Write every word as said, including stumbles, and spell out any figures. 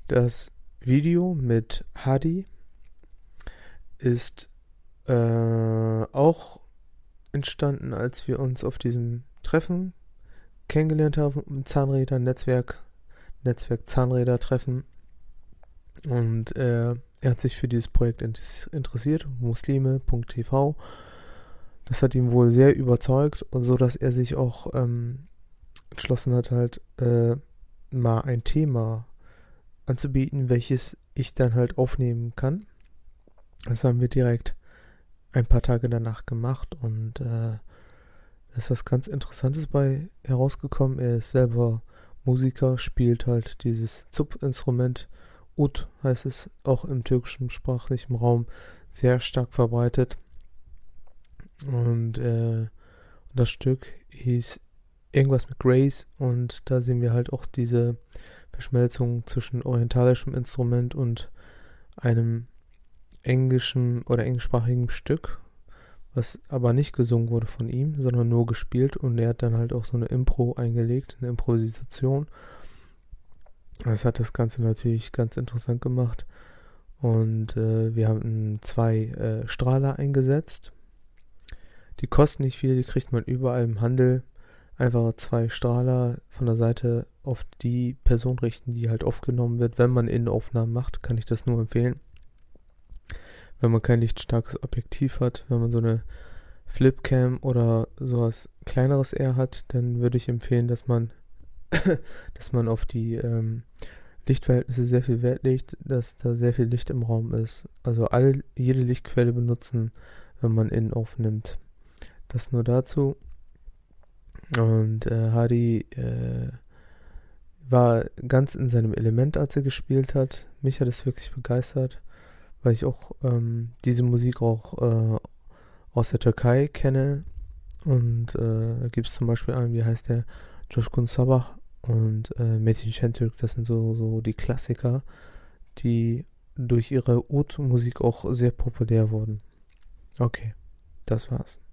Das Video mit Hadi ist äh, auch entstanden, als wir uns auf diesem Treffen kennengelernt haben, im Zahnräder-Netzwerk, Netzwerk Zahnräder-Treffen. Und äh, er hat sich für dieses Projekt interessiert, muslime punkt t v. Das hat ihn wohl sehr überzeugt, und so, dass er sich auch ähm, entschlossen hat, halt äh, mal ein Thema anzubieten, welches ich dann halt aufnehmen kann. Das haben wir direkt ein paar Tage danach gemacht, und äh, da ist was ganz Interessantes bei herausgekommen. Er ist selber Musiker, spielt halt dieses Zupfinstrument. Ud heißt es, auch im türkischen sprachlichen Raum sehr stark verbreitet. Und äh, das Stück hieß irgendwas mit Grace, und da sehen wir halt auch diese Verschmelzung zwischen orientalischem Instrument und einem englischen oder englischsprachigen Stück, was aber nicht gesungen wurde von ihm, sondern nur gespielt, und er hat dann halt auch so eine Impro eingelegt, eine Improvisation. Das hat das Ganze natürlich ganz interessant gemacht, und äh, wir haben zwei äh, Strahler eingesetzt. Die kosten nicht viel, die kriegt man überall im Handel. Einfach zwei Strahler von der Seite auf die Person richten, die halt aufgenommen wird. Wenn man Innenaufnahmen macht, kann ich das nur empfehlen. Wenn man kein lichtstarkes Objektiv hat, wenn man so eine Flipcam oder sowas kleineres eher hat, dann würde ich empfehlen, dass man dass man auf die ähm, Lichtverhältnisse sehr viel Wert legt, dass da sehr viel Licht im Raum ist. Also all, jede Lichtquelle benutzen, wenn man innen aufnimmt. Das nur dazu. Und äh, Hadi äh, war ganz in seinem Element, als er gespielt hat. Mich hat es wirklich begeistert, weil ich auch ähm, diese Musik auch äh, aus der Türkei kenne. Und äh, da gibt es zum Beispiel einen, wie heißt der? Coşkun Sabah und äh, Metin Şentürk. Das sind so, so die Klassiker, die durch ihre Ud-Musik auch sehr populär wurden. Okay, das war's.